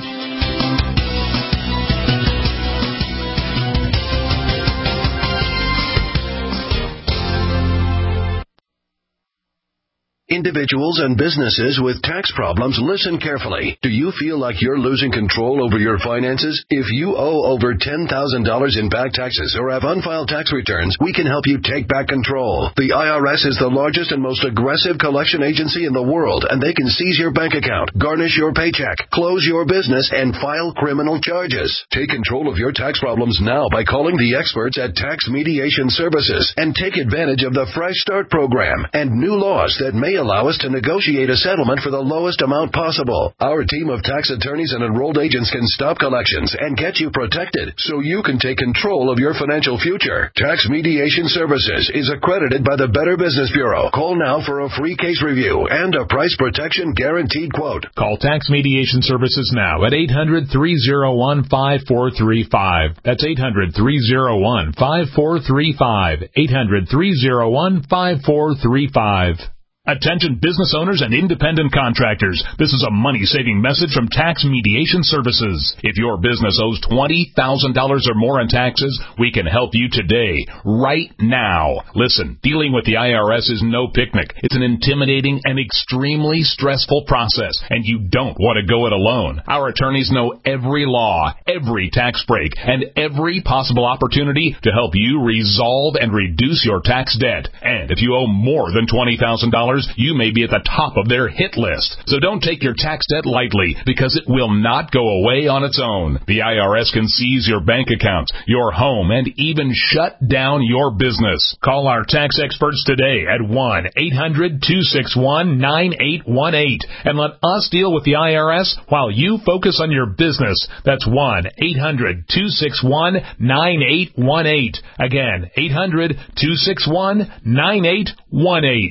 Individuals and businesses with tax problems, listen carefully. Do you feel like you're losing control over your finances? If you owe over ten thousand dollars in back taxes or have unfiled tax returns, we can help you take back control. The I R S is the largest and most aggressive collection agency in the world, and they can seize your bank account, garnish your paycheck, close your business, and file criminal charges. Take control of your tax problems now by calling the experts at Tax Mediation Services and take advantage of the Fresh Start program and new laws that may allow us to negotiate a settlement for the lowest amount possible. Our team of tax attorneys and enrolled agents can stop collections and get you protected so you can take control of your financial future. Tax Mediation Services is accredited by the Better Business Bureau. Call now for a free case review and a price protection guaranteed quote. Call Tax Mediation Services now at eight hundred, three oh one, five four three five. That's eight hundred, three oh one, five four three five. eight hundred, three oh one, five four three five. Attention business owners and independent contractors. This is a money-saving message from Tax Mediation Services. If your business owes twenty thousand dollars or more in taxes, we can help you today, right now. Listen, dealing with the I R S is no picnic. It's an intimidating and extremely stressful process, and you don't want to go it alone. Our attorneys know every law, every tax break, and every possible opportunity to help you resolve and reduce your tax debt. And if you owe more than twenty thousand dollars, you may be at the top of their hit list. So don't take your tax debt lightly, because it will not go away on its own. The I R S can seize your bank accounts, your home, and even shut down your business. Call our tax experts today at one eight hundred, two six one, nine eight one eight and let us deal with the I R S while you focus on your business. That's one eight hundred, two six one, nine eight one eight. Again, eight hundred, two six one, nine eight one eight.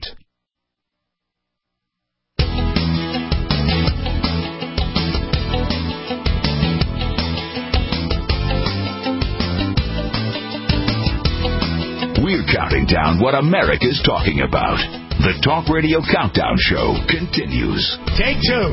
We're counting down what America's talking about. The Talk Radio Countdown Show continues. Take two.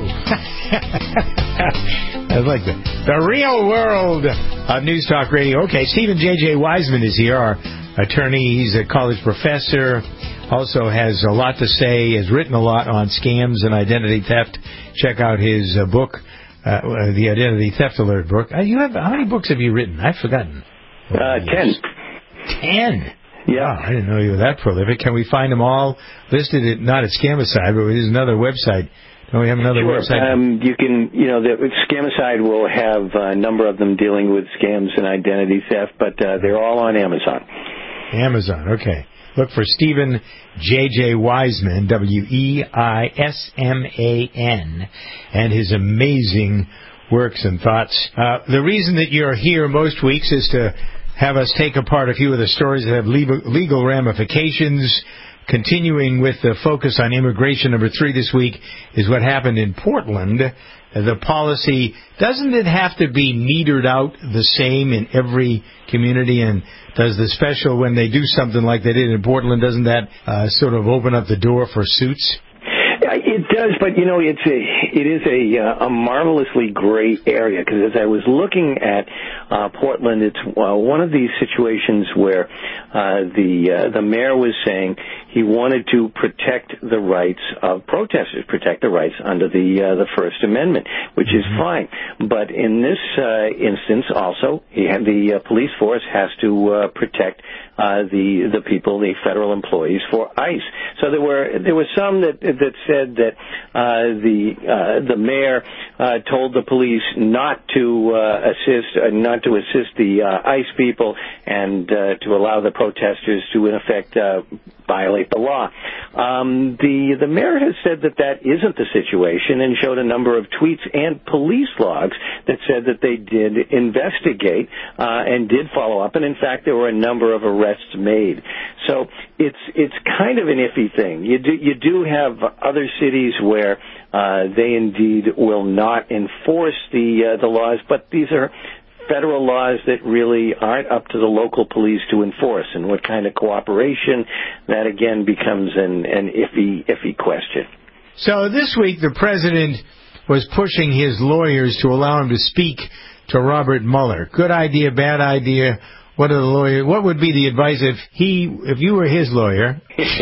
I like that. The real world of News Talk Radio. Okay, Stephen J J. Wiseman is here, our attorney. He's a college professor. Also has a lot to say, has written a lot on scams and identity theft. Check out his uh, book, uh, the Identity Theft Alert book. Uh, you have how many books have you written? I've forgotten. Uh, ten. Ten? Yeah. Wow, I didn't know you were that prolific. Can we find them all listed at, not at Scamicide, but there's another website. Don't we have another sure. website? Um, you can, you know, the Scamicide will have a number of them dealing with scams and identity theft, but uh, they're all on Amazon. Amazon, okay. Look for Stephen J J. Wiseman, W E I S M A N, and his amazing works and thoughts. Uh, the reason that you're here most weeks is to have us take apart a few of the stories that have legal ramifications. Continuing with the focus on immigration, number three this week is what happened in Portland. The policy, doesn't it have to be metered out the same in every community? And does the special, when they do something like they did in Portland, doesn't that uh, sort of open up the door for suits? It does, but you know, it's a it is a uh, a marvelously gray area, because as I was looking at uh, Portland, it's uh, one of these situations where uh, the uh, the mayor was saying he wanted to protect the rights of protesters, protect the rights under the uh, the First Amendment, which is fine. But in this uh, instance, also, he had the uh, police force has to uh, protect uh, the the people, the federal employees for ICE. So there were there were some that that said that Uh, the uh, the mayor uh, told the police not to uh, assist, uh, not to assist the uh, ICE people, and uh, to allow the protesters to, in effect, uh, violate the law. Um, the the mayor has said that that isn't the situation, and showed a number of tweets and police logs that said that they did investigate uh, and did follow up, and in fact there were a number of arrests made. So it's it's kind of an iffy thing. You do you do have other cities where uh, they indeed will not enforce the uh, the laws, but these are federal laws that really aren't up to the local police to enforce, and what kind of cooperation, that again becomes an, an iffy, iffy question. So this week the president was pushing his lawyers to allow him to speak to Robert Mueller. Good idea, bad idea? What are the lawyer? What would be the advice if he, if you were his lawyer?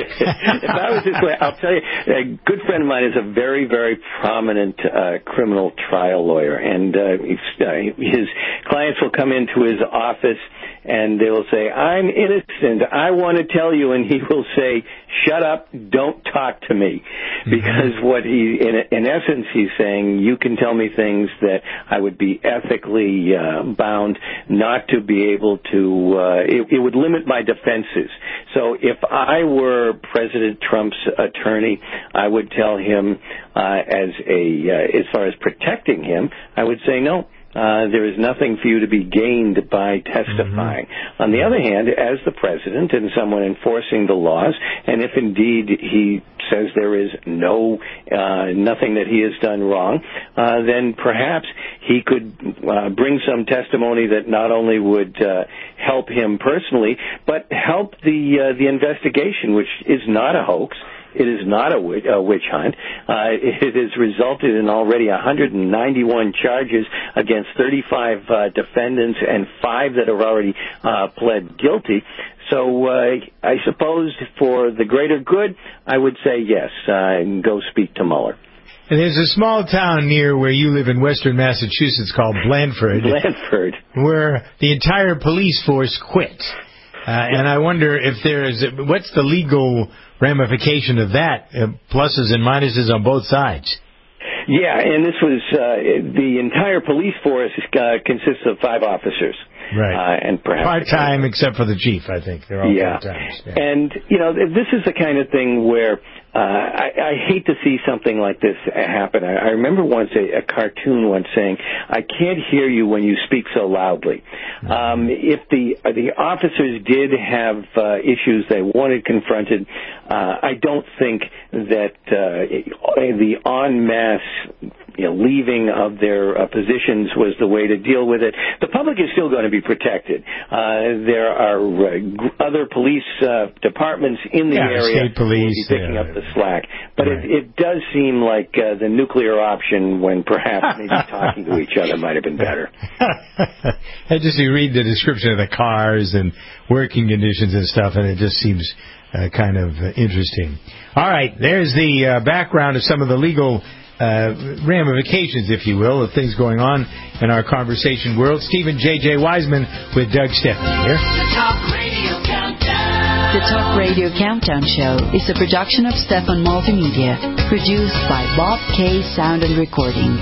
If I was his lawyer, I'll tell you, a good friend of mine is a very, very prominent uh, criminal trial lawyer, and uh, uh, his clients will come into his office and they will say, "I'm innocent. I want to tell you," and he will say, "Shut up. Don't talk to me," because mm-hmm. what he, in, in essence, he's saying, you can tell me things that I would be ethically uh, bound not to be able to. Uh, it, it would limit my defenses. So if I were President Trump's attorney, I would tell him, uh, as a uh, as far as protecting him, I would say no. Uh, there is nothing for you to be gained by testifying. Mm-hmm. On the other hand, as the president and someone enforcing the laws, and if indeed he says there is no, uh, nothing that he has done wrong, uh, then perhaps he could uh, bring some testimony that not only would uh, help him personally, but help the uh, the investigation, which is not a hoax. It is not a witch, a witch hunt. Uh, it has resulted in already one hundred ninety-one charges against thirty-five uh, defendants and five that have already uh, pled guilty. So uh, I suppose for the greater good, I would say yes, uh, and go speak to Mueller. And there's a small town near where you live in western Massachusetts called Blandford. Blandford. Where the entire police force quit. Uh, and I wonder if there is, what's the legal ramification of that, uh, pluses and minuses on both sides? Yeah, and this was, uh, the entire police force uh, consists of five officers. Right. Uh, and perhaps part-time, except for the chief, I think. They're all yeah. part-time. Yeah. And, you know, this is the kind of thing where uh, I, I hate to see something like this happen. I, I remember once a, a cartoon once saying, "I can't hear you when you speak so loudly." Mm-hmm. Um, if the uh, the officers did have uh, issues they wanted confronted, uh, I don't think that uh, the en masse you know, leaving of their uh, positions was the way to deal with it. The public is still going to be protected. Uh, there are uh, g- other police uh, departments in the yeah, area state police, who will be picking yeah. up the slack. But right. it, it does seem like uh, the nuclear option, when perhaps maybe talking to each other might have been better. I just you read the description of the cars and working conditions and stuff, and it just seems uh, kind of uh, interesting. All right, there's the uh, background of some of the legal Uh, ramifications, if you will, of things going on in our conversation world. Stephen J J. Wiseman with Doug Stepney here. The Talk Radio Countdown. The Talk Radio Countdown Show is a production of Stefan Multimedia, produced by Bob K. Sound and Recording.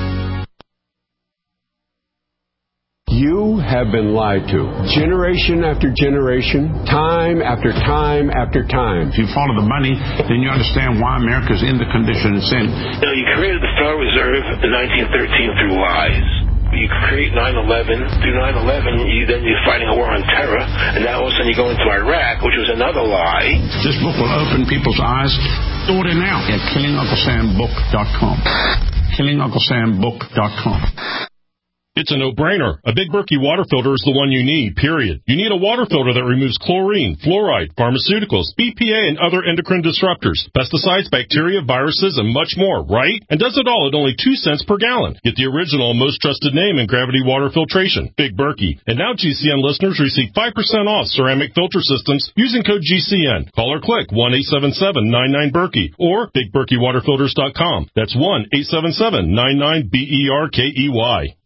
You have been lied to. Generation after generation, time after time after time. If you follow the money, then you understand why America's in the condition it's in. You know, you created the Federal Reserve in nineteen thirteen through lies. You create nine eleven. Through nine eleven, you, then you're fighting a war on terror, and now all of a sudden you go into Iraq, which was another lie. This book will open people's eyes. Order now at killing uncle sam book dot com. killing uncle sam book dot com. It's a no-brainer. A Big Berkey water filter is the one you need, period. You need a water filter that removes chlorine, fluoride, pharmaceuticals, B P A, and other endocrine disruptors, pesticides, bacteria, viruses, and much more, right? And does it all at only two cents per gallon. Get the original and most trusted name in gravity water filtration, Big Berkey. And now G C N listeners receive five percent off ceramic filter systems using code G C N. Call or click one eight seven seven nine nine Berkey or big berkey water filters dot com. That's one eight seven seven nine nine B E R K E Y.